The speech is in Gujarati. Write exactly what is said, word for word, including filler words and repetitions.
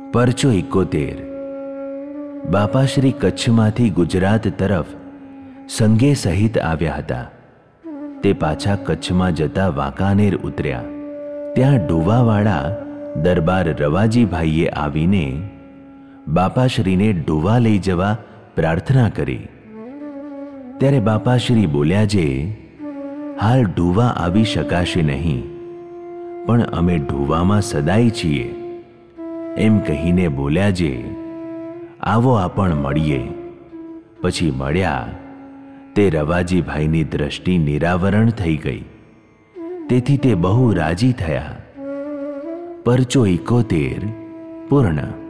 પરચો ઇકોતેર. બાપાશ્રી કચ્છમાંથી ગુજરાત તરફ સંઘે સહિત આવ્યા હતા. તે પાછા કચ્છમાં જતા વાંકાનેર ઉતર્યા. ત્યાં ડોવાવાળા દરબાર રવાજીભાઈએ આવીને બાપાશ્રીને ડોવા લઈ જવા પ્રાર્થના કરી. ત્યારે બાપાશ્રી બોલ્યા, જે હાલ ડોવા આવી શકાશે નહીં, પણ અમે ડોવામાં સદાય છીએ. એમ કહીને બોલ્યા, જે આવો આપણ મળીએ. પછી મળ્યા. તે રવાજીભાઈની દ્રષ્ટિ નિરાવરણ થઈ ગઈ. તેથી તે બહુ રાજી થયા. પરચો ઇકોતેર પૂર્ણ.